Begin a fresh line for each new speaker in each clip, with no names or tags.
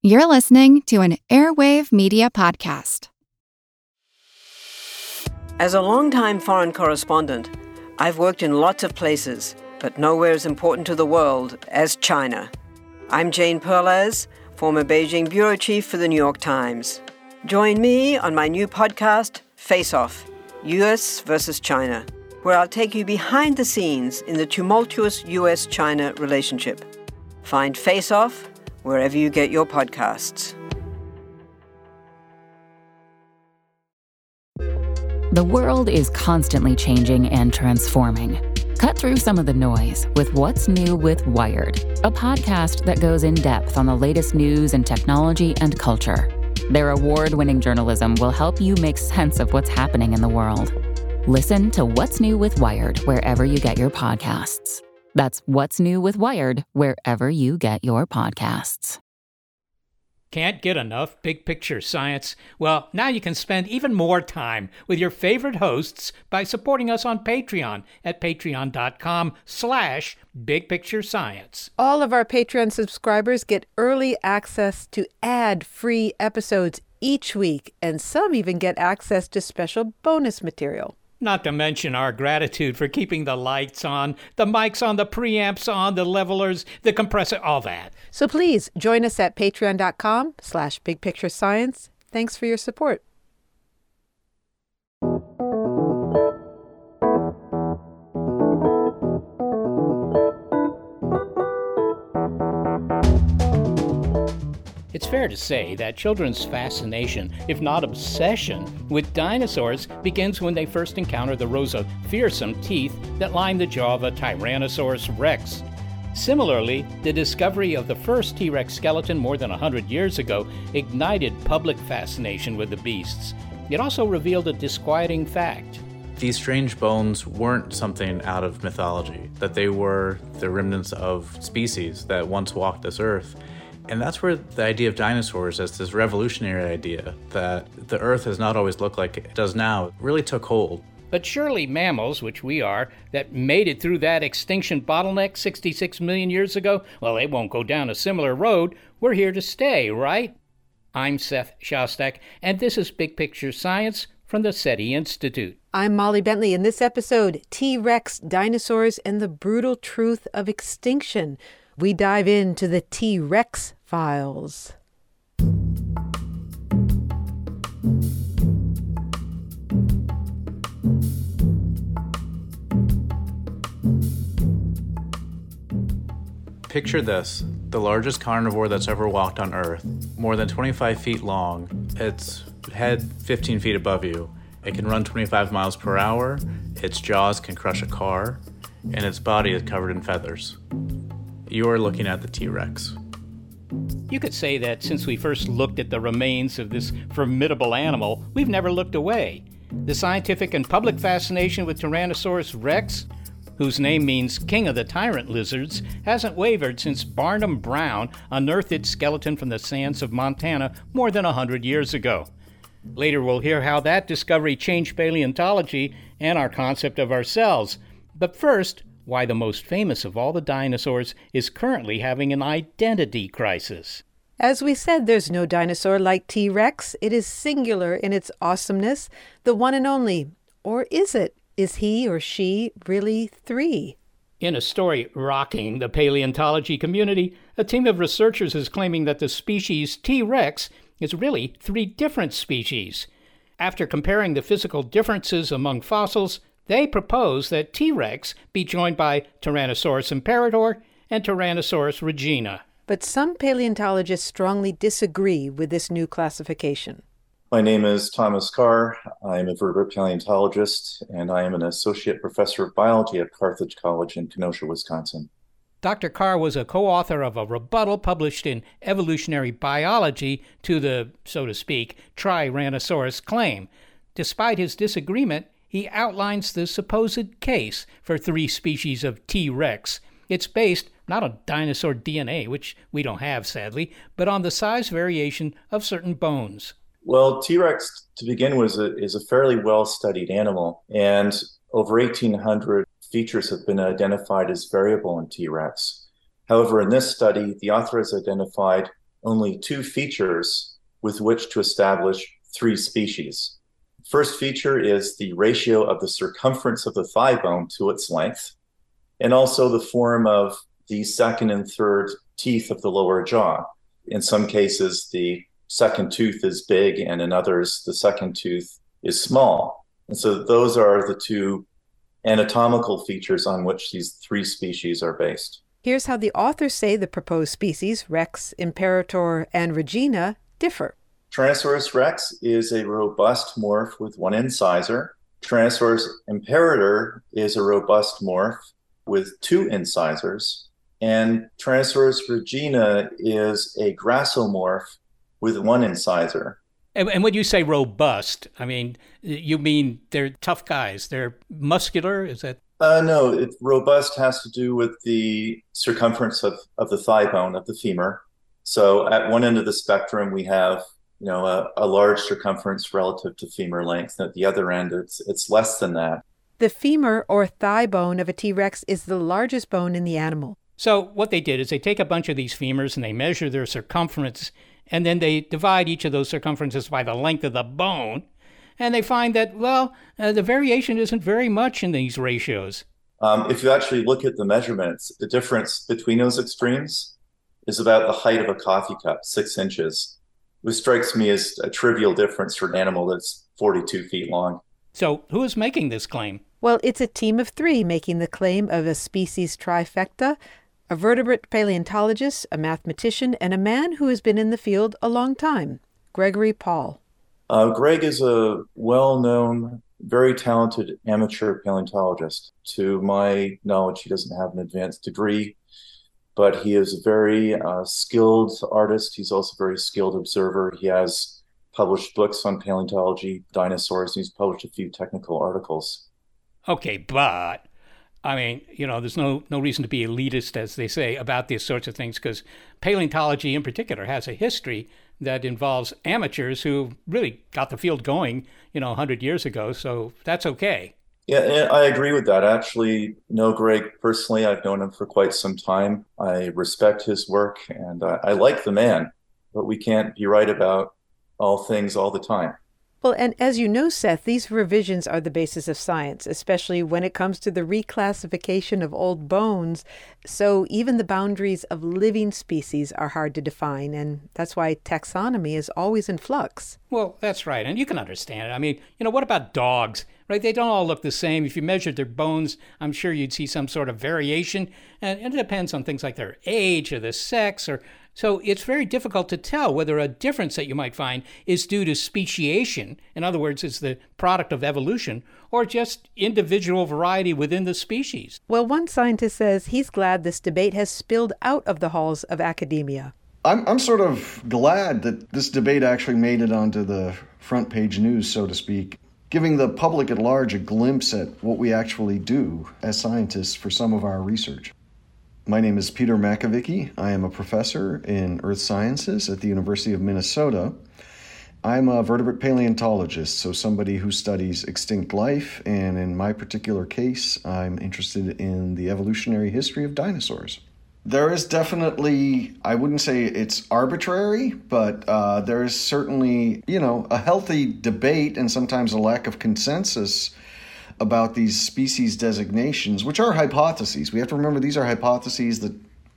You're listening to an Airwave Media Podcast.
As a longtime foreign correspondent, I've worked in lots of places, but nowhere as important to the world as China. I'm Jane Perlez, former Beijing bureau chief for the New York Times. Join me on my new podcast, Face Off, U.S. versus China, where I'll take you behind the scenes in the tumultuous U.S.-China relationship. Find Face Off wherever you get your podcasts.
The world is constantly changing and transforming. Cut through some of the noise with What's New with Wired, a podcast that goes in depth on the latest news and technology and culture. Their award-winning journalism will help you make sense of what's happening in the world. Listen to What's New with Wired wherever you get your podcasts. That's What's New with Wired wherever you get your podcasts.
Can't get enough big picture science? Well, now you can spend even more time with your favorite hosts by supporting us on Patreon at patreon.com/bigpicturescience.
All of our Patreon subscribers get early access to ad-free episodes each week, and some even get access to special bonus material.
Not to mention our gratitude for keeping the lights on, the mics on, the preamps on, the levelers, the compressor, all that.
So please join us at patreon.com/bigpicturescience. Thanks for your support.
It's fair to say that children's fascination, if not obsession, with dinosaurs begins when they first encounter the rows of fearsome teeth that line the jaw of a Tyrannosaurus rex. Similarly, the discovery of the first T-Rex skeleton more than 100 years ago ignited public fascination with the beasts. It also revealed a disquieting fact.
These strange bones weren't something out of mythology, that they were the remnants of species that once walked this earth. And that's where the idea of dinosaurs as this revolutionary idea that the Earth has not always looked like it does now really took hold.
But surely mammals, which we are, that made it through that extinction bottleneck 66 million years ago, well, they won't go down a similar road. We're here to stay, right? I'm Seth Shostak, and this is Big Picture Science from the SETI Institute.
I'm Molly Bentley. In this episode, T-Rex, dinosaurs, and the brutal truth of extinction. We dive into the T-Rex files.
Picture this, the largest carnivore that's ever walked on Earth, more than 25 feet long, its head 15 feet above you. It can run 25 miles per hour, its jaws can crush a car, and its body is covered in feathers. You are looking at the T-Rex.
You could say that since we first looked at the remains of this formidable animal, we've never looked away. The scientific and public fascination with Tyrannosaurus rex, whose name means king of the tyrant lizards, hasn't wavered since Barnum Brown unearthed its skeleton from the sands of Montana more than 100 years ago. Later we'll hear how that discovery changed paleontology and our concept of ourselves. But first, why the most famous of all the dinosaurs is currently having an identity crisis.
As we said, there's no dinosaur like T-Rex. It is singular in its awesomeness, the one and only. Or is it? Is he or she really three?
In a story rocking the paleontology community, a team of researchers is claiming that the species T-Rex is really three different species. After comparing the physical differences among fossils, they propose that T-Rex be joined by Tyrannosaurus imperator and Tyrannosaurus regina.
But some paleontologists strongly disagree with this new classification.
My name is Thomas Carr. I am a vertebrate paleontologist, and I am an associate professor of biology at Carthage College in Kenosha, Wisconsin.
Dr. Carr was a co-author of a rebuttal published in Evolutionary Biology to the, so to speak, Tyrannosaurus claim. Despite his disagreement, he outlines the supposed case for three species of T-Rex. It's based not on dinosaur DNA, which we don't have, sadly, but on the size variation of certain bones.
Well, T-Rex, to begin with, is a fairly well-studied animal, and over 1,800 features have been identified as variable in T-Rex. However, in this study, the author has identified only 2 features with which to establish 3 species. First feature is the ratio of the circumference of the thigh bone to its length, and also the form of the second and third teeth of the lower jaw. In some cases, the second tooth is big, and in others, the second tooth is small. And so those are the 2 anatomical features on which these 3 species are based.
Here's how the authors say the proposed species, Rex, Imperator, and Regina, differ.
Tyrannosaurus rex is a robust morph with 1 incisor. Tyrannosaurus imperator is a robust morph with 2 incisors. And Tyrannosaurus regina is a grassomorph with 1 incisor.
And when you say robust, I mean, you mean they're tough guys. They're muscular? Is that?
No, robust has to do with the circumference of the thigh bone, of the femur. So at one end of the spectrum, we have a large circumference relative to femur length. At the other end, it's less than that.
The femur or thigh bone of a T-Rex is the largest bone in the animal.
So what they did is they take a bunch of these femurs and they measure their circumference, and then they divide each of those circumferences by the length of the bone, and they find that, the variation isn't very much in these ratios.
If you actually look at the measurements, the difference between those extremes is about the height of a coffee cup, 6 inches, which strikes me as a trivial difference for an animal that's 42 feet long.
So who is making this claim?
Well, it's a team of 3 making the claim of a species trifecta, a vertebrate paleontologist, a mathematician, and a man who has been in the field a long time, Gregory Paul.
Greg is a well-known, very talented amateur paleontologist. To my knowledge, he doesn't have an advanced degree, but he is a very skilled artist. He's also a very skilled observer. He has published books on paleontology, dinosaurs, and he's published a few technical articles.
Okay, but I mean, there's no reason to be elitist, as they say, about these sorts of things, because paleontology in particular has a history that involves amateurs who really got the field going, 100 years ago. So that's okay.
Yeah, I agree with that. I actually know Greg personally. I've known him for quite some time. I respect his work, and I like the man, but we can't be right about all things all the time.
Well, and as you know, Seth, these revisions are the basis of science, especially when it comes to the reclassification of old bones. So even the boundaries of living species are hard to define, and that's why taxonomy is always in flux.
Well, that's right, and you can understand it. I mean, what about dogs, right? They don't all look the same. If you measured their bones, I'm sure you'd see some sort of variation, and it depends on things like their age or the sex or... So it's very difficult to tell whether a difference that you might find is due to speciation, in other words, it's the product of evolution, or just individual variety within the species.
Well, one scientist says he's glad this debate has spilled out of the halls of academia.
I'm sort of glad that this debate actually made it onto the front page news, so to speak, giving the public at large a glimpse at what we actually do as scientists for some of our research. My name is Peter Makovicky. I am a professor in earth sciences at the University of Minnesota. I'm a vertebrate paleontologist, so somebody who studies extinct life, and in my particular case, I'm interested in the evolutionary history of dinosaurs. There is definitely, I wouldn't say it's arbitrary, but there is certainly, a healthy debate and sometimes a lack of consensus about these species designations, which are hypotheses. We have to remember these are hypotheses that,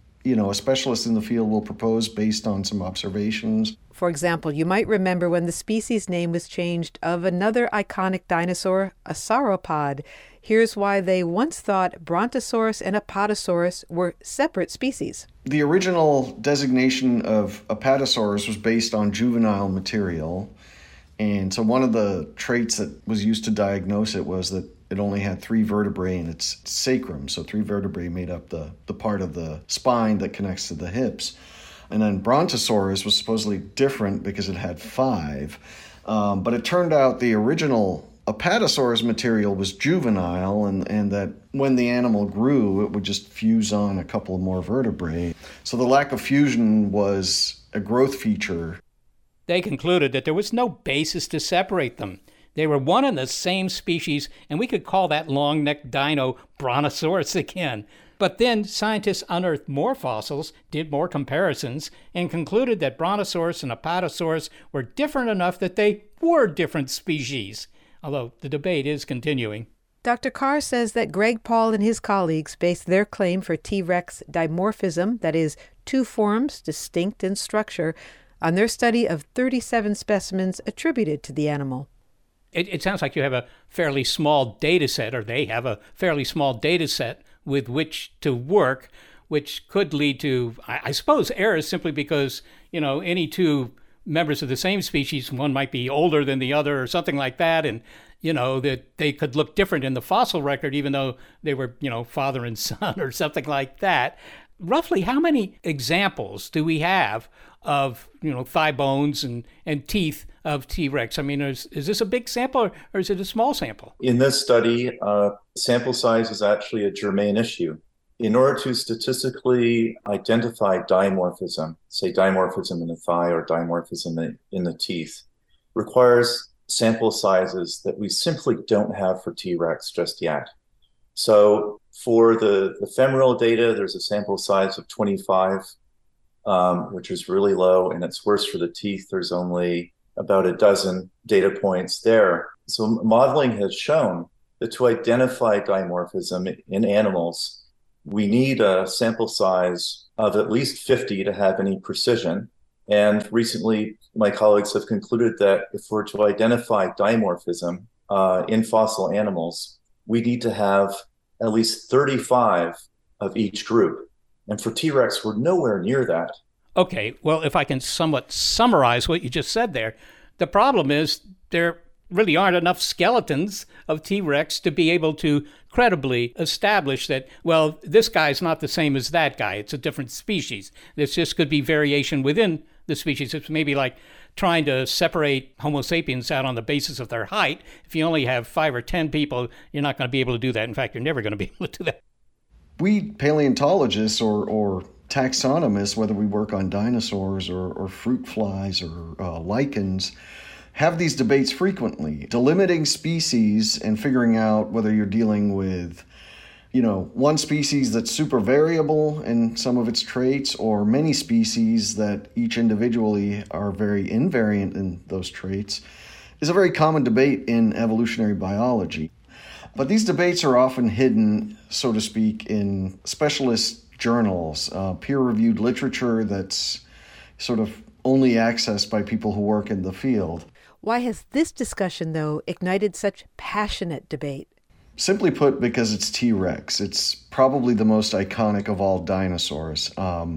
a specialist in the field will propose based on some observations.
For example, you might remember when the species name was changed of another iconic dinosaur, a sauropod. Here's why they once thought Brontosaurus and Apatosaurus were separate species.
The original designation of Apatosaurus was based on juvenile material. And so one of the traits that was used to diagnose it was that it only had 3 vertebrae in its sacrum. So 3 vertebrae made up the part of the spine that connects to the hips. And then Brontosaurus was supposedly different because it had 5. But it turned out the original Apatosaurus material was juvenile, and that when the animal grew, it would just fuse on a couple more vertebrae. So the lack of fusion was a growth feature.
They concluded that there was no basis to separate them. They were one and the same species, and we could call that long-necked dino Brontosaurus again. But then scientists unearthed more fossils, did more comparisons, and concluded that Brontosaurus and Apatosaurus were different enough that they were different species, although the debate is continuing.
Dr. Carr says that Greg Paul and his colleagues based their claim for T-Rex dimorphism, that is, two forms distinct in structure, on their study of 37 specimens attributed to the animal.
It sounds like you have a fairly small data set, or they have a fairly small data set with which to work, which could lead to, I suppose, errors simply because, any two members of the same species, one might be older than the other or something like that, and, that they could look different in the fossil record, even though they were, father and son or something like that. Roughly how many examples do we have of, thigh bones and teeth of T-Rex? I mean, is this a big sample or is it a small sample?
In this study, sample size is actually a germane issue. In order to statistically identify dimorphism, say dimorphism in the thigh or dimorphism in the teeth, requires sample sizes that we simply don't have for T-Rex just yet. So for the femoral data, there's a sample size of 25, which is really low, and it's worse for the teeth. There's only about a dozen data points there. So modeling has shown that to identify dimorphism in animals, we need a sample size of at least 50 to have any precision. And recently, my colleagues have concluded that if we're to identify dimorphism in fossil animals, we need to have at least 35 of each group. And for T-Rex, we're nowhere near that.
Okay, well, if I can somewhat summarize what you just said there, the problem is there really aren't enough skeletons of T-Rex to be able to credibly establish that, well, this guy's not the same as that guy. It's a different species. This just could be variation within the species. It's maybe like trying to separate Homo sapiens out on the basis of their height. If you only have 5 or 10 people, you're not going to be able to do that. In fact, you're never going to be able to do that.
We paleontologists or taxonomists, whether we work on dinosaurs or fruit flies or lichens, have these debates frequently, delimiting species and figuring out whether you're dealing with, one species that's super variable in some of its traits, or many species that each individually are very invariant in those traits, is a very common debate in evolutionary biology. But these debates are often hidden, so to speak, in specialist journals, peer-reviewed literature that's sort of only accessed by people who work in the field.
Why has this discussion, though, ignited such passionate debate?
Simply put, because it's T-Rex. It's probably the most iconic of all dinosaurs.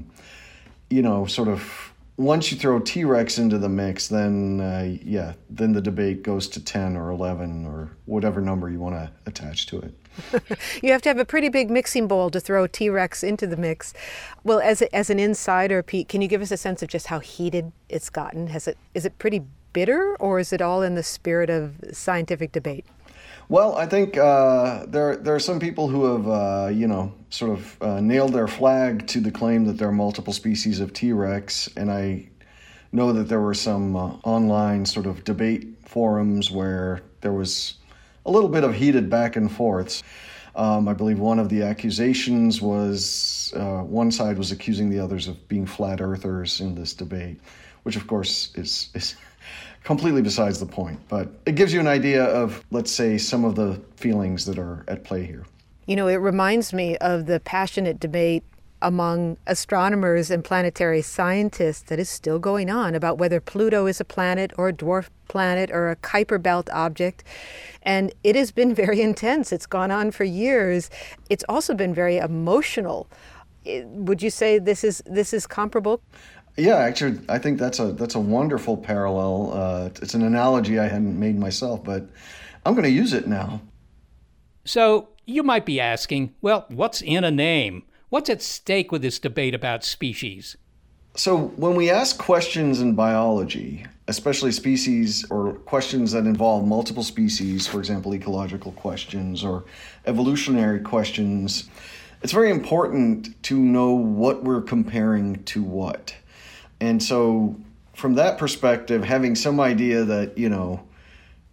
Sort of once you throw T-Rex into the mix, then the debate goes to 10 or 11 or whatever number you want to attach to it.
You have to have a pretty big mixing bowl to throw T-Rex into the mix. Well, as an insider, Pete, can you give us a sense of just how heated it's gotten? Is it pretty bitter, or is it all in the spirit of scientific debate?
Well, I think there are some people who have, nailed their flag to the claim that there are multiple species of T-Rex, and I know that there were some online sort of debate forums where there was a little bit of heated back and forths. I believe one of the accusations was one side was accusing the others of being flat earthers in this debate, which of course is completely besides the point. But it gives you an idea of, let's say, some of the feelings that are at play here.
It reminds me of the passionate debate among astronomers and planetary scientists that is still going on about whether Pluto is a planet or a dwarf planet or a Kuiper Belt object. And it has been very intense. It's gone on for years. It's also been very emotional. Would you say this is comparable?
Yeah, actually, I think that's a wonderful parallel. It's an analogy I hadn't made myself, but I'm going to use it now.
So you might be asking, well, what's in a name? What's at stake with this debate about species?
So when we ask questions in biology, especially species or questions that involve multiple species, for example, ecological questions or evolutionary questions, it's very important to know what we're comparing to what. And so from that perspective, having some idea that,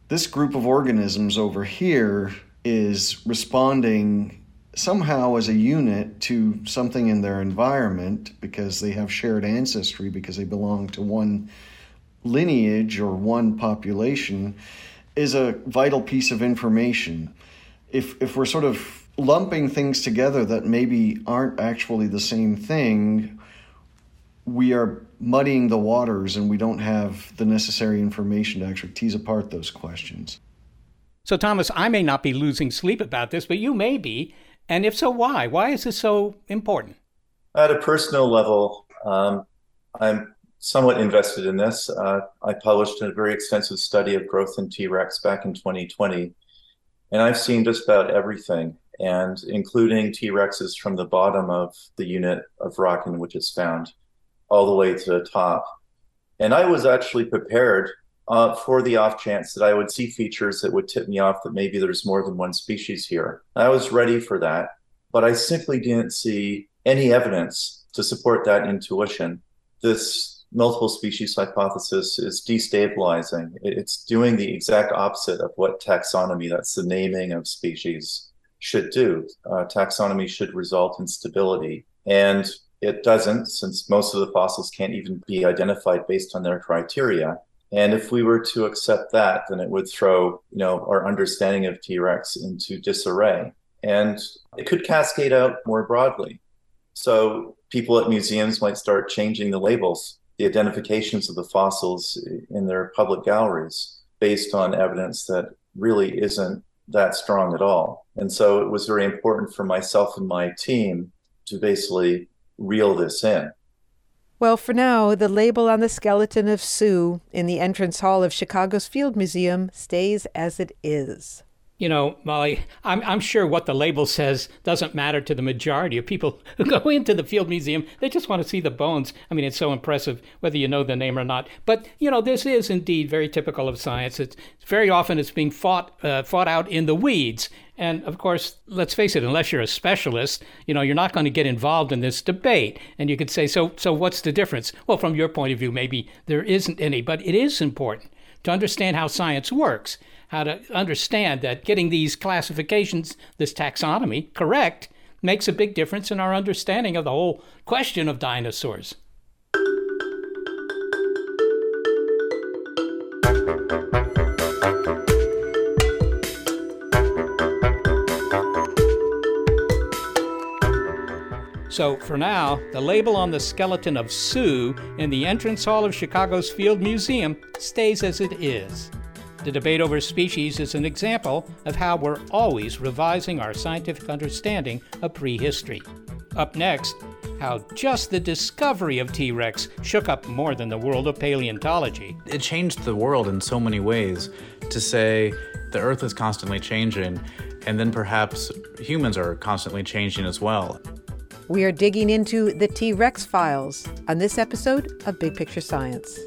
This group of organisms over here is responding somehow as a unit to something in their environment because they have shared ancestry, because they belong to one lineage or one population, is a vital piece of information. If we're sort of lumping things together that maybe aren't actually the same thing, we are muddying the waters and we don't have the necessary information to actually tease apart those questions.
So, Thomas, I may not be losing sleep about this, but you may be. And if so, why? Why is this so important?
At a personal level, I'm somewhat invested in this. I published a very extensive study of growth in T-Rex back in 2020, and I've seen just about everything, and including T-Rexes from the bottom of the unit of rock in which it's found, all the way to the top. And I was actually prepared for the off chance that I would see features that would tip me off that maybe there's more than one species here. I was ready for that, but I simply didn't see any evidence to support that intuition. This multiple species hypothesis is destabilizing. It's doing the exact opposite of what taxonomy, that's the naming of species, should do. Taxonomy should result in stability. And it doesn't, since most of the fossils can't even be identified based on their criteria. And if we were to accept that, then it would throw, our understanding of T-Rex into disarray. And it could cascade out more broadly. So people at museums might start changing the labels, the identifications of the fossils in their public galleries based on evidence that really isn't that strong at all. And so it was very important for myself and my team to basically reel this in.
Well, for now, the label on the skeleton of Sue in the entrance hall of Chicago's Field Museum stays as it is.
Molly, I'm sure what the label says doesn't matter to the majority of people who go into the Field Museum. They just want to see the bones. I mean, it's so impressive, whether you know the name or not. But, this is indeed very typical of science. It's very often it's being fought out in the weeds. And, of course, let's face it, unless you're a specialist, you're not going to get involved in this debate. And you could say, so what's the difference? Well, from your point of view, maybe there isn't any. But it is important to understand how science works, how to understand that getting these classifications, this taxonomy, correct makes a big difference in our understanding of the whole question of dinosaurs. So for now, the label on the skeleton of Sue in the entrance hall of Chicago's Field Museum stays as it is. The debate over species is an example of how we're always revising our scientific understanding of prehistory. Up next, how just the discovery of T-Rex shook up more than the world of paleontology.
It changed the world in so many ways to say the Earth is constantly changing, and then perhaps humans are constantly changing as well.
We are digging into the T-Rex files on this episode of Big Picture Science.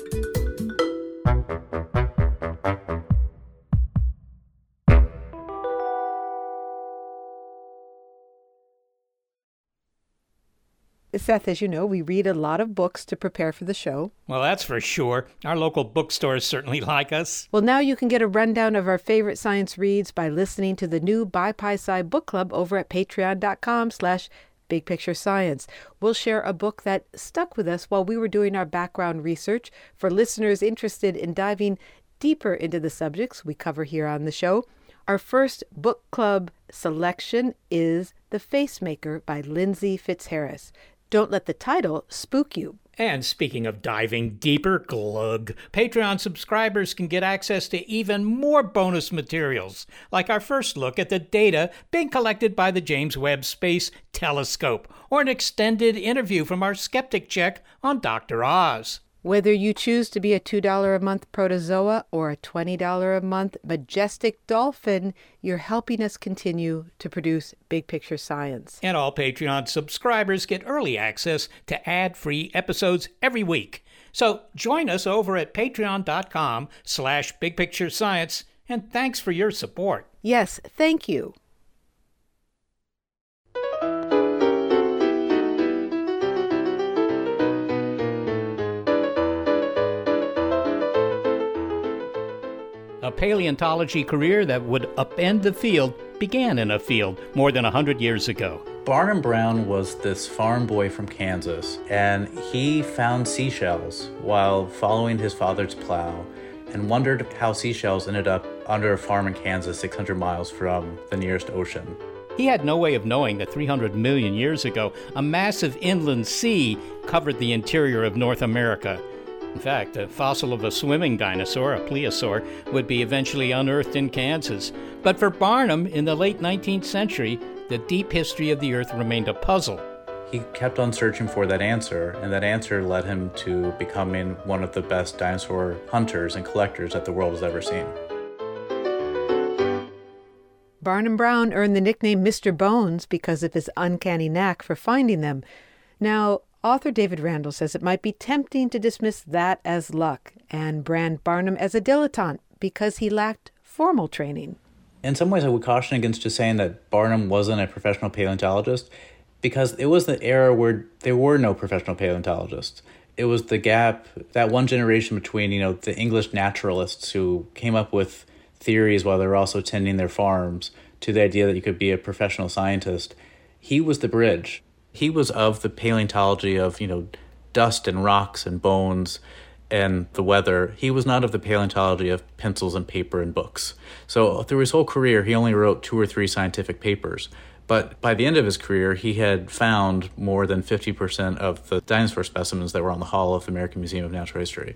Seth, as you know, we read a lot of books to prepare for the show.
Well, that's for sure. Our local bookstores certainly like us.
Well, now you can get a rundown of our favorite science reads by listening to the new BiPi-Sci book club over at patreon.com/Big Picture Science. We'll share a book that stuck with us while we were doing our background research. For listeners interested in diving deeper into the subjects we cover here on the show, our first book club selection is The Facemaker by Lindsay Fitzharris. Don't let the title spook you.
And speaking of diving deeper, glug, Patreon subscribers can get access to even more bonus materials, like our first look at the data being collected by the James Webb Space Telescope, or an extended interview from our skeptic check on Dr. Oz.
Whether you choose to be a $2 a month protozoa or a $20 a month majestic dolphin, you're helping us continue to produce Big Picture Science.
And all Patreon subscribers get early access to ad-free episodes every week. So join us over at patreon.com/bigpicturescience, and thanks for your support.
Yes, thank you.
A paleontology career that would upend the field began in a field more than 100 years ago.
Barnum Brown was this farm boy from Kansas, and he found seashells while following his father's plow and wondered how seashells ended up under a farm in Kansas 600 miles from the nearest ocean.
He had no way of knowing that 300 million years ago, a massive inland sea covered the interior of North America. In fact, a fossil of a swimming dinosaur, a plesiosaur, would be eventually unearthed in Kansas. But for Barnum, in the late 19th century, the deep history of the Earth remained a puzzle.
He kept on searching for that answer, and that answer led him to becoming one of the best dinosaur hunters and collectors that the world has ever seen.
Barnum Brown earned the nickname Mr. Bones because of his uncanny knack for finding them. Now, author David Randall says it might be tempting to dismiss that as luck and brand Barnum as a dilettante because he lacked formal training.
In some ways, I would caution against just saying that Barnum wasn't a professional paleontologist, because it was the era where there were no professional paleontologists. It was the gap, that one generation between, the English naturalists who came up with theories while they were also tending their farms, to the idea that you could be a professional scientist. He was the bridge. He was of the paleontology of, dust and rocks and bones and the weather. He was not of the paleontology of pencils and paper and books. So through his whole career, he only wrote 2 or 3 scientific papers. But by the end of his career, he had found more than 50% of the dinosaur specimens that were on the Hall of the American Museum of Natural History.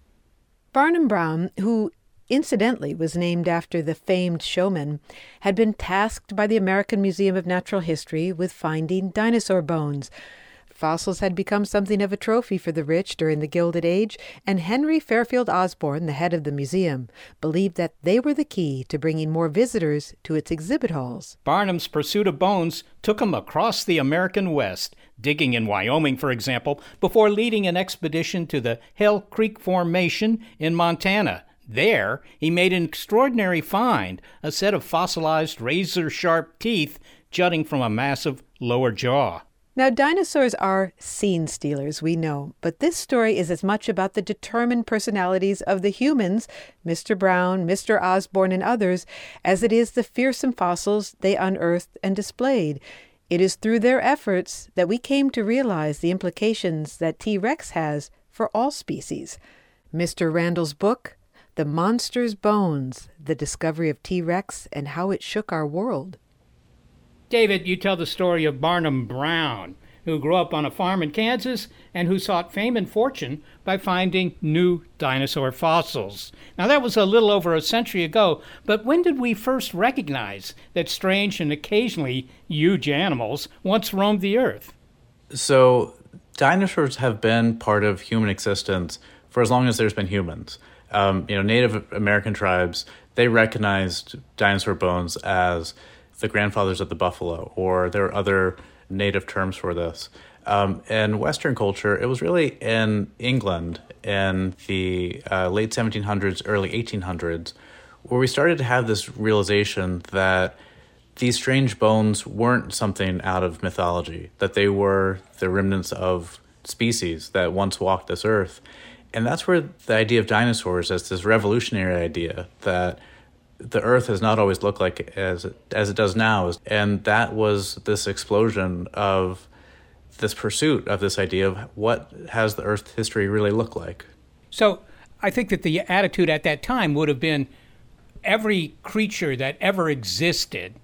Barnum Brown, who incidentally was named after the famed showman, had been tasked by the American Museum of Natural History with finding dinosaur bones. Fossils had become something of a trophy for the rich during the Gilded Age, and Henry Fairfield Osborn, the head of the museum, believed that they were the key to bringing more visitors to its exhibit halls.
Barnum's pursuit of bones took him across the American West, digging in Wyoming, for example, before leading an expedition to the Hell Creek Formation in Montana. There, he made an extraordinary find, a set of fossilized razor-sharp teeth jutting from a massive lower jaw.
Now, dinosaurs are scene stealers, we know, but this story is as much about the determined personalities of the humans, Mr. Brown, Mr. Osborn, and others, as it is the fearsome fossils they unearthed and displayed. It is through their efforts that we came to realize the implications that T-Rex has for all species. Mr. Randall's book, The Monster's Bones, The Discovery of T-Rex and How It Shook Our World.
David, you tell the story of Barnum Brown, who grew up on a farm in Kansas and who sought fame and fortune by finding new dinosaur fossils. Now, that was a little over a century ago, but when did we first recognize that strange and occasionally huge animals once roamed the earth?
So, dinosaurs have been part of human existence for as long as there's been humans. Native American tribes, they recognized dinosaur bones as the grandfathers of the buffalo, or there are other native terms for this. In Western culture, it was really in England in the late 1700s, early 1800s, where we started to have this realization that these strange bones weren't something out of mythology, that they were the remnants of species that once walked this earth. And that's where the idea of dinosaurs as this revolutionary idea that the earth has not always looked like as it does now. And that was this explosion of this pursuit of this idea of what has the earth's history really look like.
So I think that the attitude at that time would have been every creature that ever existed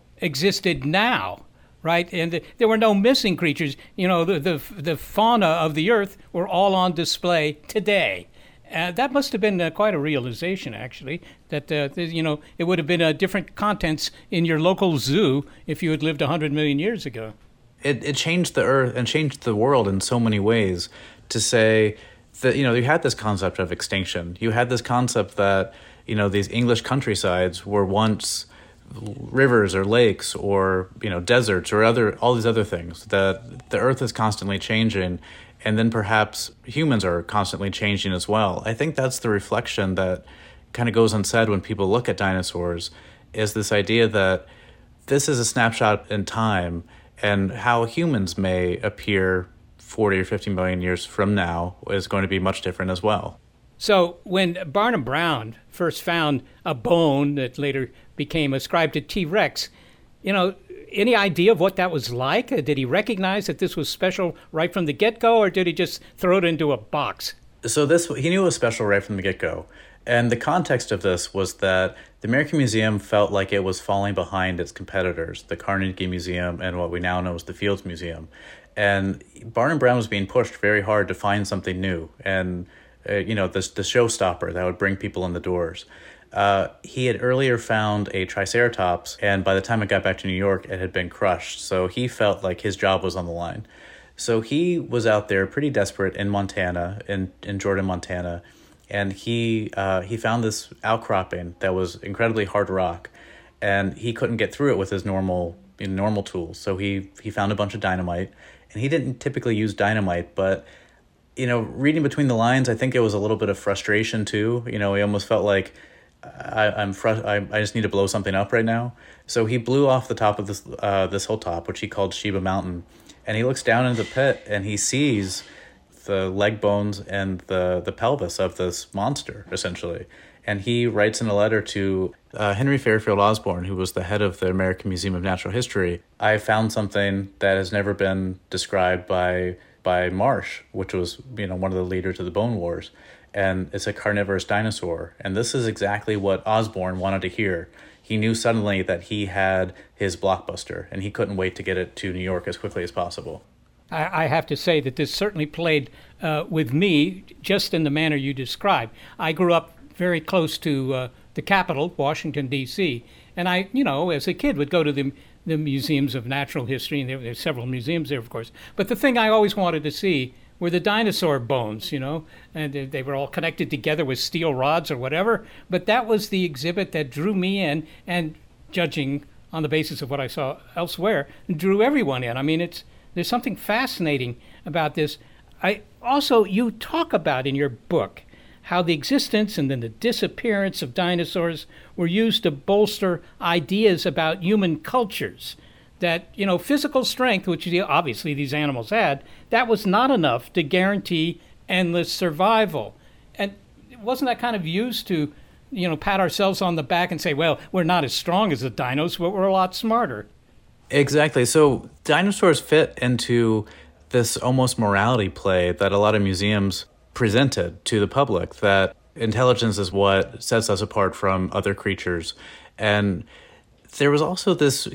now, right? And there were no missing creatures. The fauna of the earth were all on display today. That must have been quite a realization, actually, that, it would have been different contents in your local zoo if you had lived 100 million years ago.
It changed the earth and changed the world in so many ways to say that, you had this concept of extinction. You had this concept that, these English countrysides were once rivers or lakes or, deserts or all these other things, that the earth is constantly changing. And then perhaps humans are constantly changing as well. I think that's the reflection that kind of goes unsaid when people look at dinosaurs, is this idea that this is a snapshot in time, and how humans may appear 40 or 50 million years from now is going to be much different as well.
So when Barnum Brown first found a bone that later became ascribed to T-Rex, any idea of what that was like? Did he recognize that this was special right from the get-go, or did he just throw it into a box?
So he knew it was special right from the get-go. And the context of this was that the American Museum felt like it was falling behind its competitors, the Carnegie Museum and what we now know as the Fields Museum. And Barnum Brown was being pushed very hard to find something new and, the showstopper that would bring people in the doors. He had earlier found a Triceratops, and by the time it got back to New York, it had been crushed. So he felt like his job was on the line. So he was out there pretty desperate in Montana, in Jordan, Montana, and he found this outcropping that was incredibly hard rock, and he couldn't get through it with his normal tools. So he found a bunch of dynamite, and he didn't typically use dynamite, but reading between the lines, I think it was a little bit of frustration too. He almost felt like I just need to blow something up right now. So he blew off the top of this hilltop, which he called Sheba Mountain, and he looks down into the pit and he sees the leg bones and the pelvis of this monster, essentially. And he writes in a letter to Henry Fairfield Osborn, who was the head of the American Museum of Natural History. I found something that has never been described by Marsh, which was one of the leaders of the Bone Wars. And it's a carnivorous dinosaur. And this is exactly what Osborn wanted to hear. He knew suddenly that he had his blockbuster, and he couldn't wait to get it to New York as quickly as possible.
I have to say that this certainly played with me just in the manner you described. I grew up very close to the capital, Washington, D.C., and I, as a kid would go to the museums of natural history, and there's several museums there, of course. But the thing I always wanted to see were the dinosaur bones, and they were all connected together with steel rods or whatever. But that was the exhibit that drew me in, and judging on the basis of what I saw elsewhere, drew everyone in. I mean, there's something fascinating about this. You talk about in your book how the existence and then the disappearance of dinosaurs were used to bolster ideas about human cultures. That, physical strength, which obviously these animals had, that was not enough to guarantee endless survival. And wasn't that kind of used to, pat ourselves on the back and say, well, we're not as strong as the dinos, but we're a lot smarter?
Exactly. So dinosaurs fit into this almost morality play that a lot of museums presented to the public, that intelligence is what sets us apart from other creatures. And there was also this,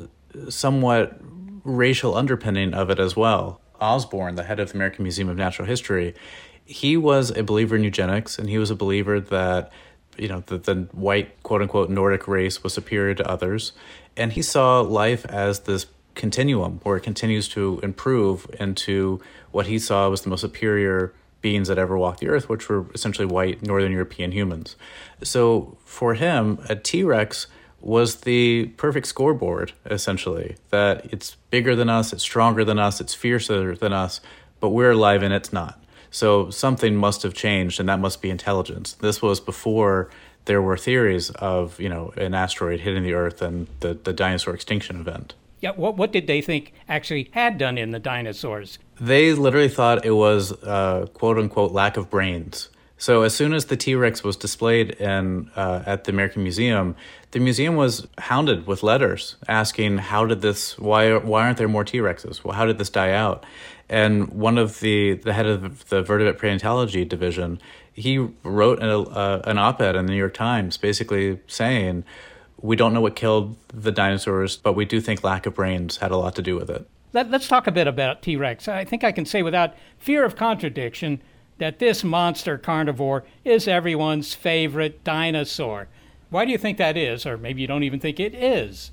somewhat racial underpinning of it as well. Osborn, the head of the American Museum of Natural History, he was a believer in eugenics, and he was a believer that, the white, quote-unquote, Nordic race was superior to others. And he saw life as this continuum where it continues to improve into what he saw was the most superior beings that ever walked the earth, which were essentially white Northern European humans. So for him, a T-Rex was the perfect scoreboard, essentially, that it's bigger than us, it's stronger than us, it's fiercer than us, but we're alive and it's not. So something must have changed, and that must be intelligence. This was before there were theories of, an asteroid hitting the Earth and the dinosaur extinction event.
Yeah, what did they think actually had done in the dinosaurs?
They literally thought it was, quote-unquote, lack of brains. So as soon as the T-Rex was displayed at the American Museum, the museum was hounded with letters asking, why aren't there more T-Rexes? Well, how did this die out? And one of the head of the vertebrate paleontology division, he wrote an op-ed in the New York Times basically saying, we don't know what killed the dinosaurs, but we do think lack of brains had a lot to do with it.
Let's talk a bit about T-Rex. I think I can say without fear of contradiction that this monster carnivore is everyone's favorite dinosaur. Why do you think that is? Or maybe you don't even think it is.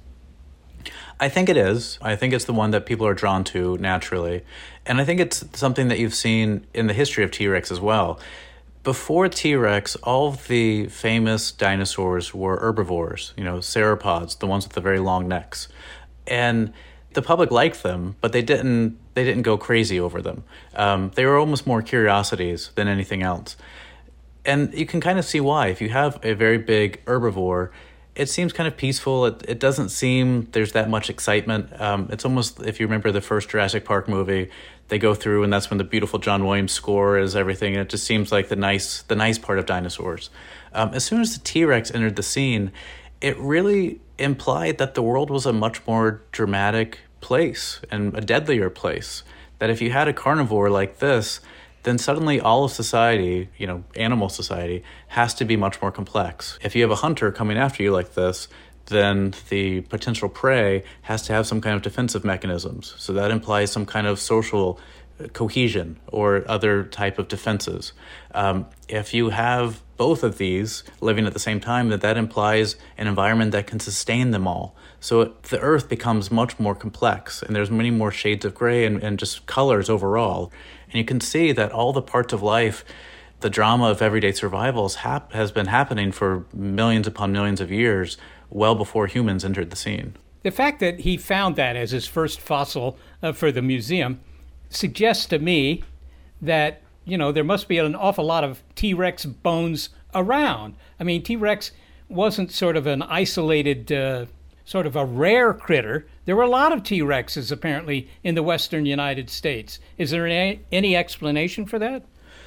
I think it is. I think it's the one that people are drawn to naturally. And I think it's something that you've seen in the history of T-Rex as well. Before T-Rex, all of the famous dinosaurs were herbivores, sauropods, the ones with the very long necks. And the public liked them, but they didn't go crazy over them. They were almost more curiosities than anything else. And you can kind of see why. If you have a very big herbivore, it seems kind of peaceful. It doesn't seem there's that much excitement. It's almost, if you remember the first Jurassic Park movie, they go through and that's when the beautiful John Williams score is everything. And it just seems like the nice part of dinosaurs. As soon as the T-Rex entered the scene, it really implied that the world was a much more dramatic place and a deadlier place. That if you had a carnivore like this, then suddenly all of society, animal society, has to be much more complex. If you have a hunter coming after you like this, then the potential prey has to have some kind of defensive mechanisms. So that implies some kind of social cohesion or other type of defenses. If you have both of these living at the same time, that implies an environment that can sustain them all. So the Earth becomes much more complex, and there's many more shades of gray and just colors overall. And you can see that all the parts of life, the drama of everyday survival has been happening for millions upon millions of years, well before humans entered the scene.
The fact that he found that as his first fossil for the museum suggests to me that, there must be an awful lot of T-Rex bones around. I mean, T-Rex wasn't sort of an isolated, sort of a rare critter. There were a lot of T-Rexes apparently in the western United States. Is there any explanation for that?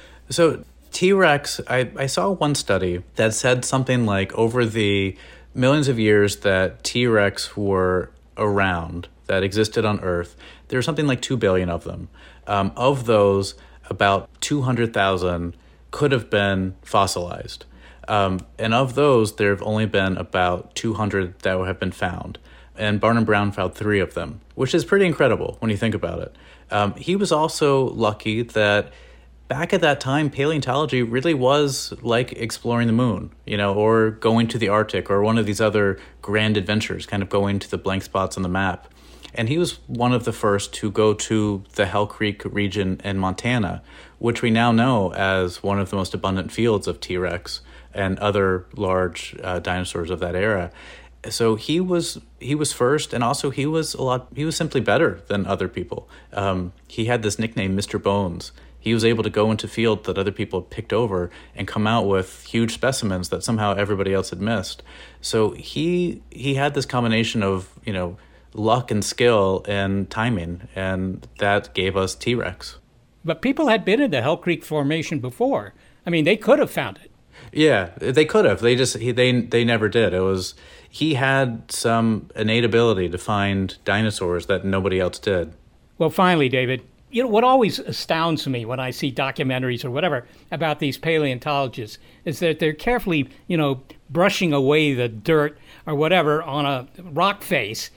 So T-Rex, I saw one study that said something like over the millions of years that T-Rex were around, that existed on Earth, there were something like 2 billion of them. Of those, about 200,000 could have been fossilized. And of those, there have only been about 200 that have been found. And Barnum Brown found 3 of them, which is pretty incredible when you think about it. He was also lucky that back at that time, paleontology really was like exploring the moon, or going to the Arctic or one of these other grand adventures, kind of going to the blank spots on the map. And he was one of the first to go to the Hell Creek region in Montana, which we now know as one of the most abundant fields of T-Rex and other large dinosaurs of that era. So he was first, and also he was simply better than other people. He had this nickname, Mr. Bones. He was able to go into fields that other people had picked over and come out with huge specimens that somehow everybody else had missed. So he had this combination of, luck and skill and timing, and that gave us T-Rex.
But people had been in the Hell Creek Formation before. I mean, they could have found it.
Yeah, they could have. They never did. He had some innate ability to find dinosaurs that nobody else did.
Well, finally, David, what always astounds me when I see documentaries or whatever about these paleontologists is that they're carefully, brushing away the dirt or whatever on a rock face,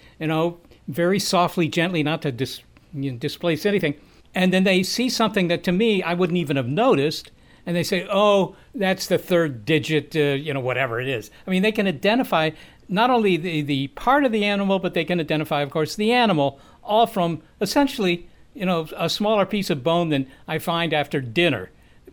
very softly, gently, not to displace anything. And then they see something that to me I wouldn't even have noticed, and they say, oh, that's the third digit, whatever it is. I mean, they can identify not only the part of the animal, but they can identify, of course, the animal, all from essentially, a smaller piece of bone than I find after dinner.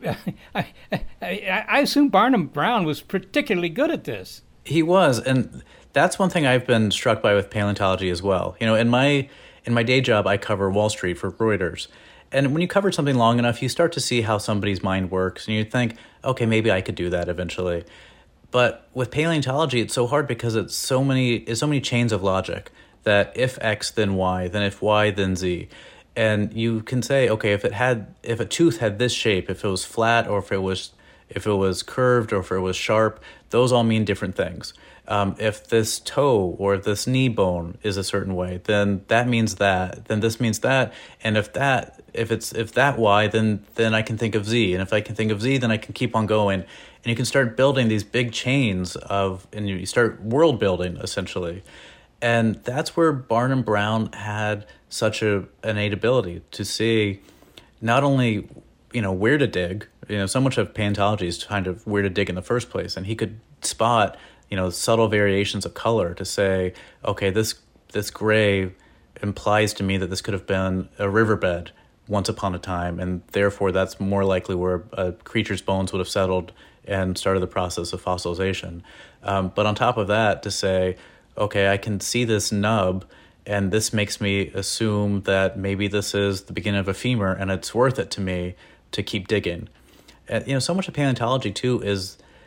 I assume Barnum Brown was particularly good at this.
He was, and that's one thing I've been struck by with paleontology as well. In my day job, I cover Wall Street for Reuters. And when you cover something long enough, you start to see how somebody's mind works, and you think, okay, maybe I could do that eventually. But with paleontology, it's so hard because it's so many chains of logic that if X, then Y, then if Y, then Z. And you can say, okay, if a tooth had this shape, if it was flat, or if it was curved, or if it was sharp, those all mean different things. If this toe or this knee bone is a certain way, then that means that. Then this means that. And if that Y, then I can think of Z. And if I can think of Z, then I can keep on going. And you can start building these big chains and you start world building essentially. And that's where Barnum Brown had such an innate ability to see not only, where to dig, so much of paleontology is kind of where to dig in the first place. And he could spot, subtle variations of color to say, okay, this gray implies to me that this could have been a riverbed once upon a time. And therefore that's more likely where a creature's bones would have settled and started the process of fossilization. But on top of that, to say, okay, I can see this nub, and this makes me assume that maybe this is the beginning of a femur, and it's worth it to me to keep digging. And, so much of paleontology, too, is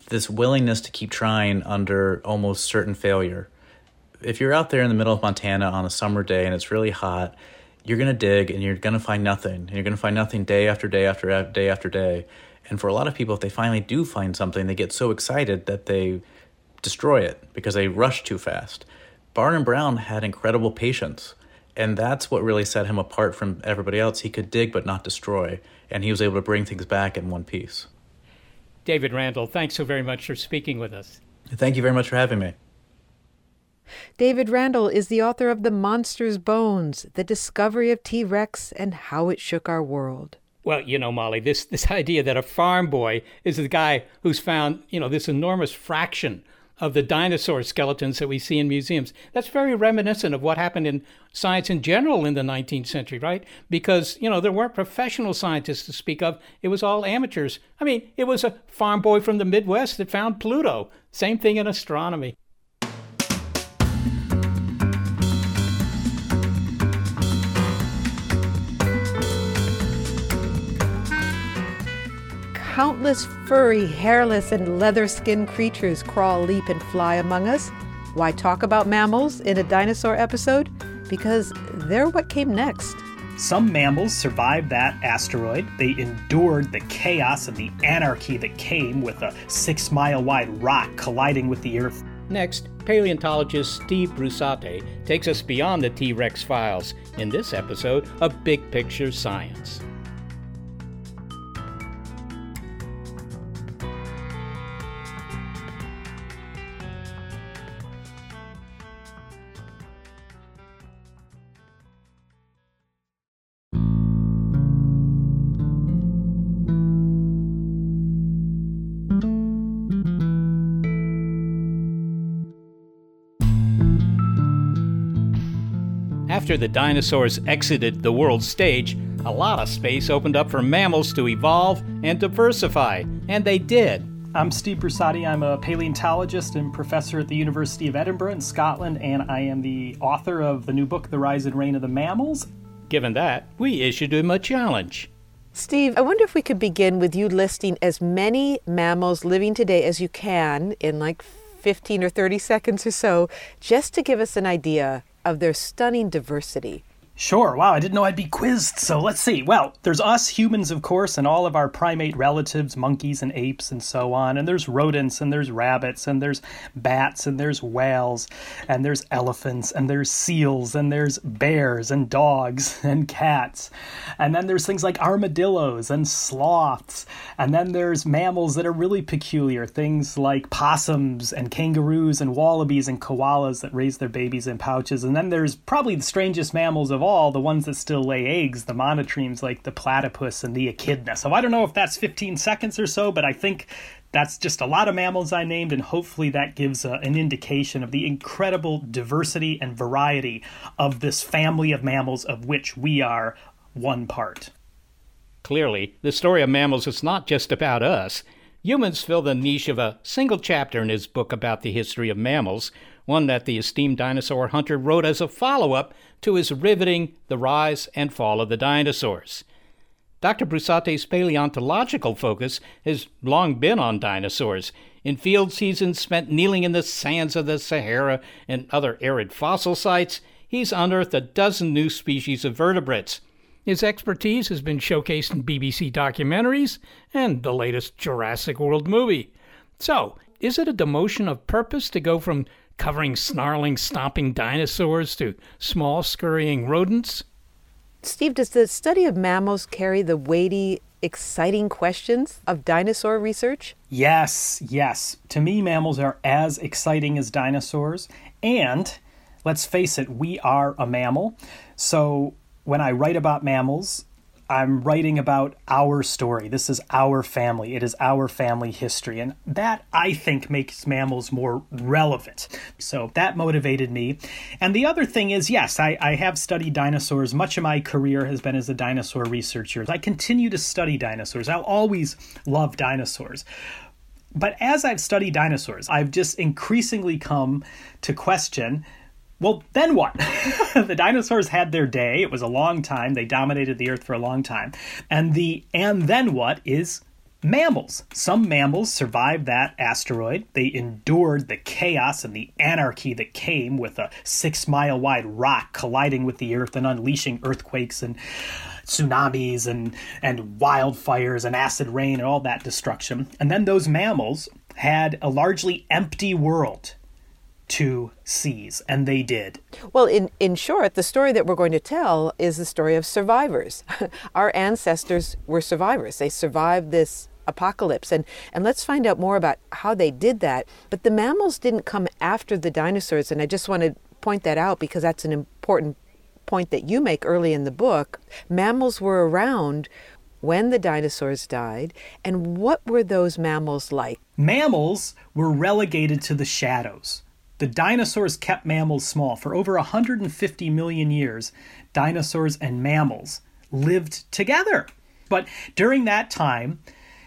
this willingness to keep trying under almost certain failure. If you're out there in the middle of Montana on a summer day and it's really hot, you're going to dig and you're going to find nothing. And you're going to find nothing day after day after day after day. And for a lot of people, if they finally do find something, they get so excited that they destroy it because they rush too fast. Barnum Brown had incredible patience, and that's what really set him apart from everybody else. He could dig but not destroy, and he was able to bring things back in one piece.
David Randall, thanks so very much for speaking with us.
Thank you very much for having me.
David Randall is the author of The Monster's Bones, The Discovery of T-Rex and How It Shook Our World.
Well, Molly, this idea that a farm boy is the guy who's found, this enormous fraction of the dinosaur skeletons that we see in museums, that's very reminiscent of what happened in science in general in the 19th century, right? Because, there weren't professional scientists to speak of. It was all amateurs. I mean, it was a farm boy from the Midwest that found Pluto. Same thing in astronomy.
Countless furry, hairless, and leather-skinned creatures crawl, leap, and fly among us. Why talk about mammals in a dinosaur episode? Because they're what came next.
Some mammals survived that asteroid. They endured the chaos and the anarchy that came with a 6-mile-wide rock colliding with the Earth.
Next, paleontologist Steve Brusatte takes us beyond the T-Rex files in this episode of Big Picture Science. After the dinosaurs exited the world stage, a lot of space opened up for mammals to evolve and diversify, and they did.
I'm Steve Brusatte. I'm a paleontologist and professor at the University of Edinburgh in Scotland, and I am the author of the new book, The Rise and Reign of the Mammals.
Given that, we issued him a challenge.
Steve, I wonder if we could begin with you listing as many mammals living today as you can in like 15 or 30 seconds or so, just to give us an idea of their stunning diversity.
Sure. Wow, I didn't know I'd be quizzed. So let's see. Well, there's us humans, of course, and all of our primate relatives, monkeys and apes and so on. And there's rodents, and there's rabbits, and there's bats, and there's whales, and there's elephants, and there's seals, and there's bears, and dogs, and cats. And then there's things like armadillos and sloths. And then there's mammals that are really peculiar, things like possums and kangaroos and wallabies and koalas that raise their babies in pouches. And then there's probably the strangest mammals of all, the ones that still lay eggs, the monotremes like the platypus and the echidna. So I don't know if that's 15 seconds or so, but I think that's just a lot of mammals I named, and hopefully that gives an indication of the incredible diversity and variety of this family of mammals of which we are one part.
Clearly, the story of mammals is not just about us. Humans fill the niche of a single chapter in his book about the history of mammals, one that the esteemed dinosaur hunter wrote as a follow-up to his riveting The Rise and Fall of the Dinosaurs. Dr. Brusatte's paleontological focus has long been on dinosaurs. In field seasons spent kneeling in the sands of the Sahara and other arid fossil sites, he's unearthed a dozen new species of vertebrates. His expertise has been showcased in BBC documentaries and the latest Jurassic World movie. So, is it a demotion of purpose to go from covering snarling, stomping dinosaurs to small, scurrying rodents?
Steve, does the study of mammals carry the weighty, exciting questions of dinosaur research?
Yes. To me, mammals are as exciting as dinosaurs. And, let's face it, we are a mammal. So, when I write about mammals, I'm writing about our story. This is our family. It is our family history. And that, I think, makes mammals more relevant. So that motivated me. And the other thing is, yes, I have studied dinosaurs. Much of my career has been as a dinosaur researcher. I continue to study dinosaurs. I'll always love dinosaurs. But as I've studied dinosaurs, I've just increasingly come to question, well, then what? The dinosaurs had their day. It was a long time. They dominated the earth for a long time. And then what is mammals. Some mammals survived that asteroid. They endured the chaos and the anarchy that came with a 6-mile-wide rock colliding with the Earth and unleashing earthquakes and tsunamis and wildfires and acid rain and all that destruction. And then those mammals had a largely empty world to seize, and they did.
Well, in short, the story that we're going to tell is the story of survivors. Our ancestors were survivors. They survived this apocalypse, and let's find out more about how they did that. But the mammals didn't come after the dinosaurs, and I just want to point that out because that's an important point that you make early in the book. Mammals were around when the dinosaurs died, and what were those mammals like?
Mammals were relegated to the shadows. The dinosaurs kept mammals small. For over 150 million years, dinosaurs and mammals lived together. But during that time,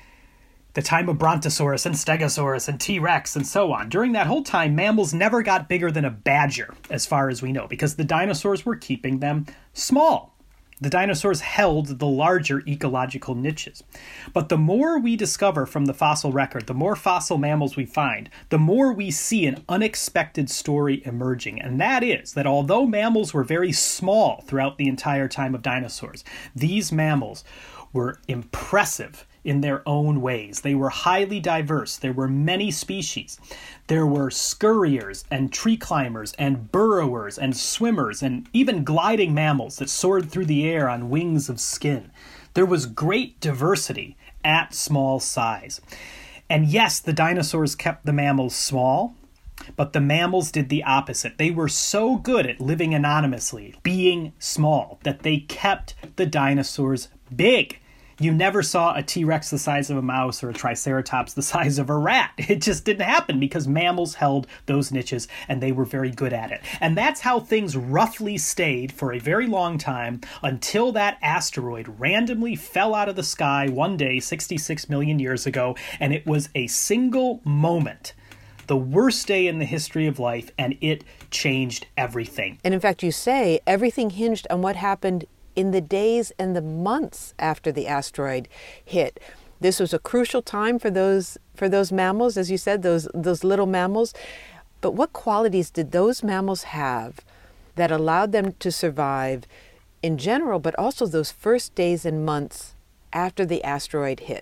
the time of Brontosaurus and Stegosaurus and T-Rex and so on, during that whole time, mammals never got bigger than a badger, as far as we know, because the dinosaurs were keeping them small. The dinosaurs held the larger ecological niches. But the more we discover from the fossil record, the more fossil mammals we find, the more we see an unexpected story emerging. And that is that although mammals were very small throughout the entire time of dinosaurs, these mammals were impressive in their own ways. They were highly diverse. There were many species. There were scurriers and tree climbers and burrowers and swimmers and even gliding mammals that soared through the air on wings of skin. There was great diversity at small size. And yes, the dinosaurs kept the mammals small, but the mammals did the opposite. They were so good at living anonymously, being small, that they kept the dinosaurs big. You never saw a T-Rex the size of a mouse or a Triceratops the size of a rat. It just didn't happen because mammals held those niches and they were very good at it. And that's how things roughly stayed for a very long time until that asteroid randomly fell out of the sky one day 66 million years ago, and it was a single moment. The worst day in the history of life, and it changed everything.
And in fact, you say everything hinged on what happened in the days and the months after the asteroid hit. This was a crucial time for those mammals, as you said, those little mammals. But what qualities did those mammals have that allowed them to survive in general, but also those first days and months after the asteroid hit?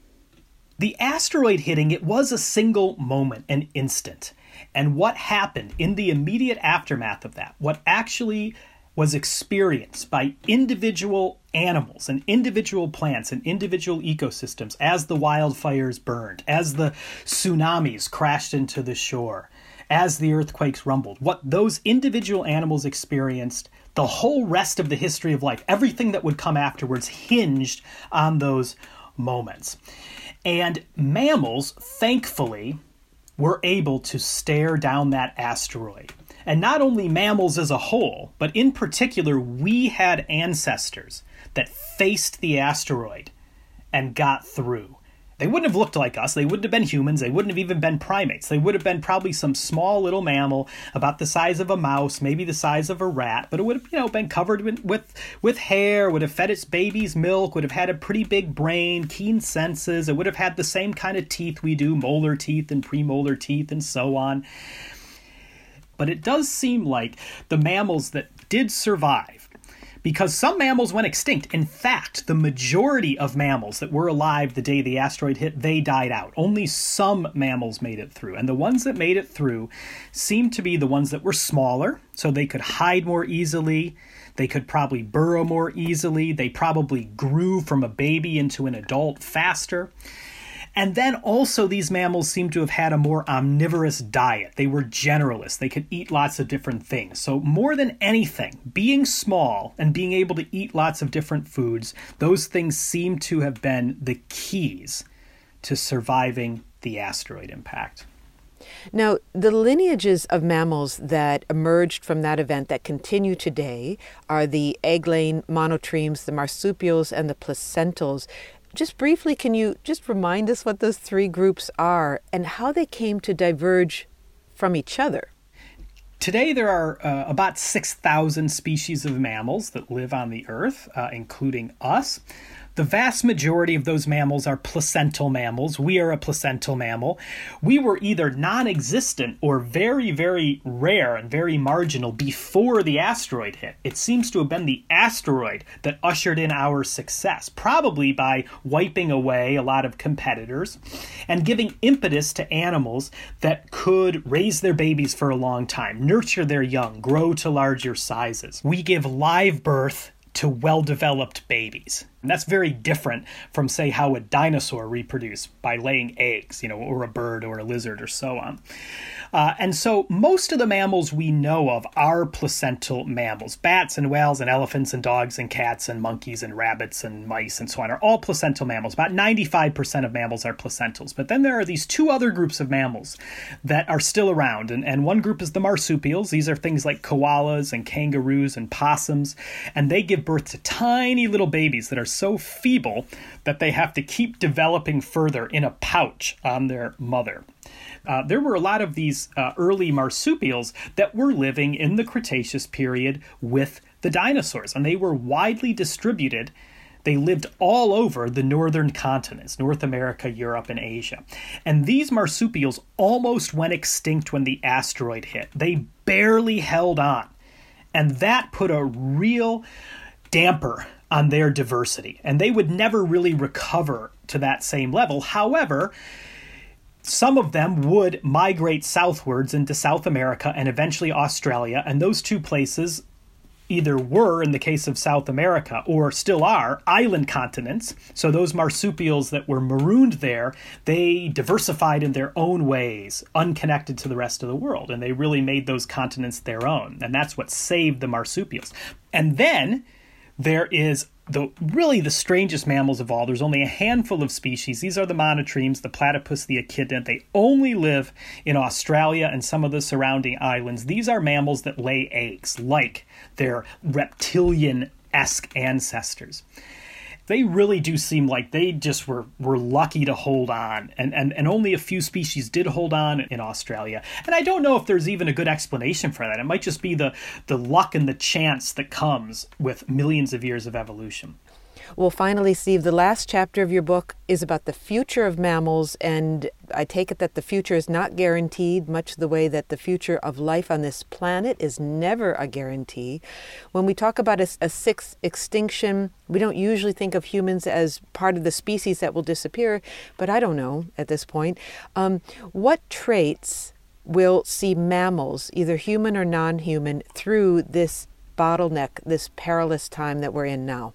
The asteroid hitting, it was a single moment, an instant. And what happened in the immediate aftermath of that, what actually was experienced by individual animals and individual plants and individual ecosystems as the wildfires burned, as the tsunamis crashed into the shore, as the earthquakes rumbled. What those individual animals experienced, the whole rest of the history of life, everything that would come afterwards hinged on those moments. And mammals, thankfully, were able to stare down that asteroid. And not only mammals as a whole, but in particular, we had ancestors that faced the asteroid and got through. They wouldn't have looked like us. They wouldn't have been humans. They wouldn't have even been primates. They would have been probably some small little mammal about the size of a mouse, maybe the size of a rat, but it would have, been covered with hair, would have fed its baby's milk, would have had a pretty big brain, keen senses. It would have had the same kind of teeth we do, molar teeth and premolar teeth and so on. But it does seem like the mammals that did survive, because some mammals went extinct. In fact, the majority of mammals that were alive the day the asteroid hit, they died out. Only some mammals made it through. And the ones that made it through seemed to be the ones that were smaller, so they could hide more easily. They could probably burrow more easily. They probably grew from a baby into an adult faster. And then also these mammals seem to have had a more omnivorous diet. They were generalists. They could eat lots of different things. So more than anything, being small and being able to eat lots of different foods, those things seem to have been the keys to surviving the asteroid impact.
Now, the lineages of mammals that emerged from that event that continue today are the egg-laying monotremes, the marsupials, and the placentals. Just briefly, can you just remind us what those three groups are and how they came to diverge from each other?
Today, there are about 6,000 species of mammals that live on the Earth, including us. The vast majority of those mammals are placental mammals. We are a placental mammal. We were either non-existent or very, very rare and very marginal before the asteroid hit. It seems to have been the asteroid that ushered in our success, probably by wiping away a lot of competitors and giving impetus to animals that could raise their babies for a long time, nurture their young, grow to larger sizes. We give live birth to well-developed babies. And that's very different from, say, how a dinosaur reproduced by laying eggs, or a bird or a lizard or so on. And so most of the mammals we know of are placental mammals. Bats and whales and elephants and dogs and cats and monkeys and rabbits and mice and so on are all placental mammals. About 95% of mammals are placentals. But then there are these two other groups of mammals that are still around. And one group is the marsupials. These are things like koalas and kangaroos and possums. And they give birth to tiny little babies that are so feeble that they have to keep developing further in a pouch on their mother. There were a lot of these early marsupials that were living in the Cretaceous period with the dinosaurs, and they were widely distributed. They lived all over the northern continents, North America, Europe, and Asia. And these marsupials almost went extinct when the asteroid hit. They barely held on, and that put a real damper on their diversity, and they would never really recover to that same level. However, some of them would migrate southwards into South America and eventually Australia, and those two places either were, in the case of South America, or still are, island continents. So those marsupials that were marooned there, they diversified in their own ways, unconnected to the rest of the world, and they really made those continents their own, and that's what saved the marsupials. And then there is the strangest mammals of all. There's only a handful of species. These are the monotremes, the platypus, the echidna. They only live in Australia and some of the surrounding islands. These are mammals that lay eggs, like their reptilian-esque ancestors. They really do seem like they just were lucky to hold on, and only a few species did hold on in Australia. And I don't know if there's even a good explanation for that. It might just be the luck and the chance that comes with millions of years of evolution.
Well, finally, Steve, the last chapter of your book is about the future of mammals, and I take it that the future is not guaranteed, much the way that the future of life on this planet is never a guarantee. When we talk about a sixth extinction, we don't usually think of humans as part of the species that will disappear, but I don't know at this point. What traits will see mammals, either human or non-human, through this bottleneck, this perilous time that we're in now?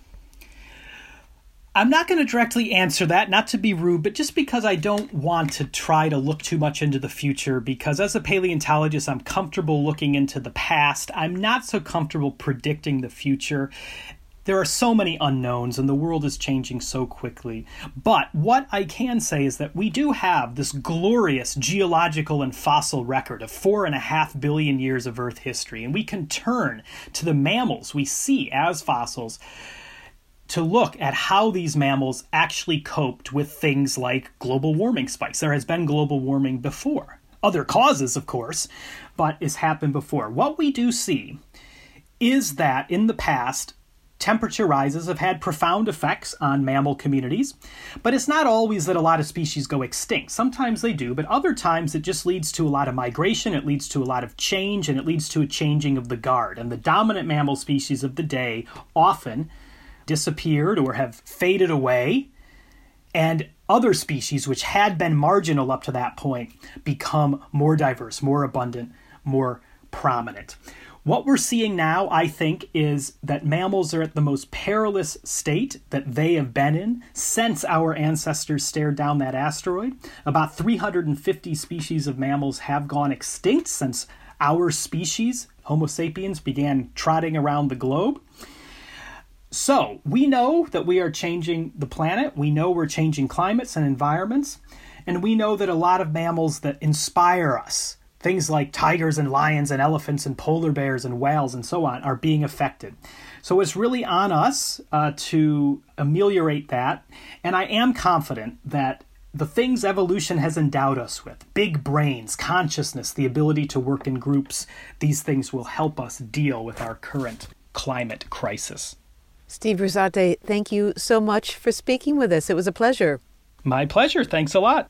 I'm not going to directly answer that, not to be rude, but just because I don't want to try to look too much into the future, because as a paleontologist, I'm comfortable looking into the past. I'm not so comfortable predicting the future. There are so many unknowns, and the world is changing so quickly. But what I can say is that we do have this glorious geological and fossil record of 4.5 billion years of Earth history, and we can turn to the mammals we see as fossils to look at how these mammals actually coped with things like global warming spikes. There has been global warming before. Other causes, of course, but it's happened before. What we do see is that in the past, temperature rises have had profound effects on mammal communities, but it's not always that a lot of species go extinct. Sometimes they do, but other times it just leads to a lot of migration, it leads to a lot of change, and it leads to a changing of the guard. And the dominant mammal species of the day often disappeared or have faded away, and other species which had been marginal up to that point become more diverse, more abundant, more prominent. What we're seeing now, I think, is that mammals are at the most perilous state that they have been in since our ancestors stared down that asteroid. About 350 species of mammals have gone extinct since our species, Homo sapiens, began trotting around the globe. So we know that we are changing the planet. We know we're changing climates and environments. And we know that a lot of mammals that inspire us, things like tigers and lions and elephants and polar bears and whales and so on, are being affected. So it's really on us to ameliorate that. And I am confident that the things evolution has endowed us with, big brains, consciousness, the ability to work in groups, these things will help us deal with our current climate crisis.
Steve Brusatte, thank you so much for speaking with us. It was a pleasure.
My pleasure. Thanks a lot.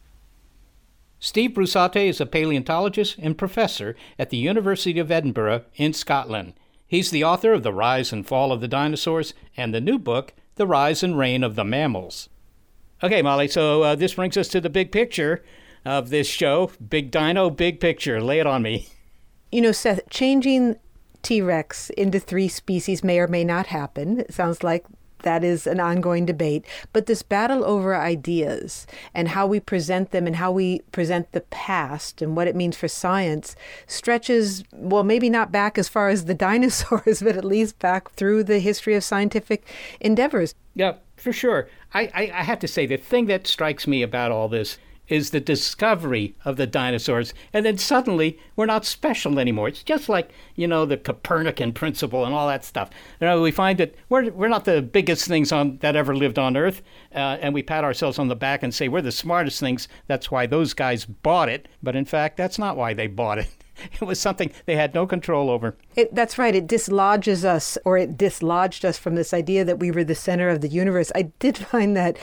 Steve Brusatte is a paleontologist and professor at the University of Edinburgh in Scotland. He's the author of The Rise and Fall of the Dinosaurs and the new book, The Rise and Reign of the Mammals. Okay, Molly, so this brings us to the big picture of this show. Big Dino, big picture. Lay it on me.
You know, Seth, changing T-Rex into 3 species may or may not happen. It sounds like that is an ongoing debate. But this battle over ideas and how we present them and how we present the past and what it means for science stretches, well, maybe not back as far as the dinosaurs, but at least back through the history of scientific endeavors.
Yeah, for sure. I have to say, the thing that strikes me about all this is the discovery of the dinosaurs, and then suddenly we're not special anymore. It's just like, the Copernican principle and all that stuff. We find that we're not the biggest things that ever lived on Earth, and we pat ourselves on the back and say we're the smartest things. That's why those guys bought it. But in fact, that's not why they bought it. It was something they had no control over.
That's right. It dislodges us, or it dislodged us from this idea that we were the center of the universe. I did find that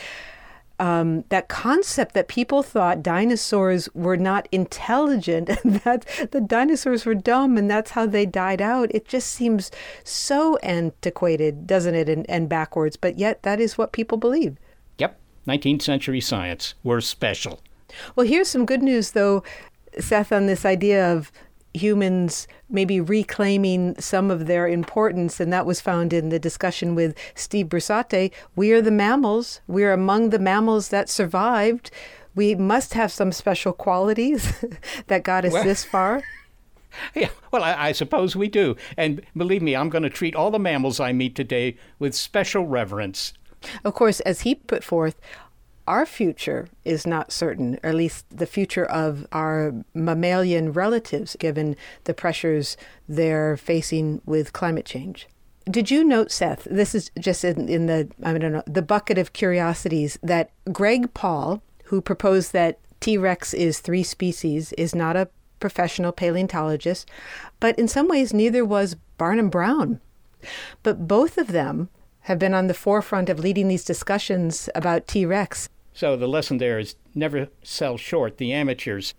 that concept that people thought dinosaurs were not intelligent and that the dinosaurs were dumb and that's how they died out. It just seems so antiquated, doesn't it, and backwards. But yet that is what people believe.
Yep. 19th century science. We're special.
Well, here's some good news, though, Seth, on this idea of humans maybe reclaiming some of their importance, and that was found in the discussion with Steve Brusatte. We are the mammals. We are among the mammals that survived. We must have some special qualities that got us this far.
Yeah, well, I suppose we do. And believe me, I'm going to treat all the mammals I meet today with special reverence.
Of course, as he put forth, our future is not certain, or at least the future of our mammalian relatives, given the pressures they're facing with climate change. Did you note, Seth, this is just in the bucket of curiosities, that Greg Paul, who proposed that T-Rex is 3 species, is not a professional paleontologist, but in some ways neither was Barnum Brown. But both of them have been on the forefront of leading these discussions about T-Rex.
So the lesson there is never sell short the amateurs.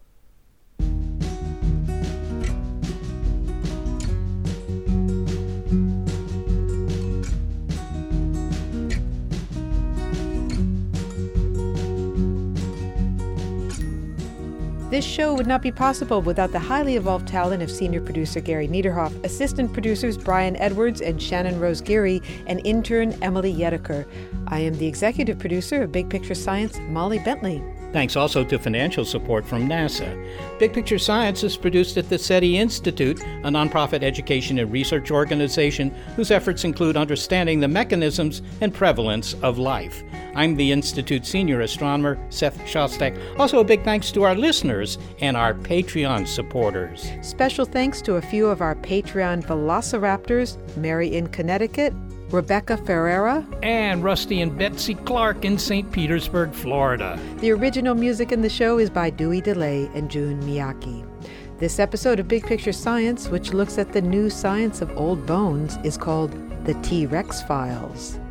This show would not be possible without the highly evolved talent of senior producer Gary Niederhoff, assistant producers Brian Edwards and Shannon Rose Geary, and intern Emily Yedeker. I am the executive producer of Big Picture Science, Molly Bentley.
Thanks also to financial support from NASA. Big Picture Science is produced at the SETI Institute, a nonprofit education and research organization whose efforts include understanding the mechanisms and prevalence of life. I'm the Institute's senior astronomer, Seth Shostak. Also a big thanks to our listeners and our Patreon supporters.
Special thanks to a few of our Patreon velociraptors, Mary in Connecticut, Rebecca Ferreira,
and Rusty and Betsy Clark in St. Petersburg, Florida.
The original music in the show is by Dewey DeLay and June Miyake. This episode of Big Picture Science, which looks at the new science of old bones, is called The T-Rex Files.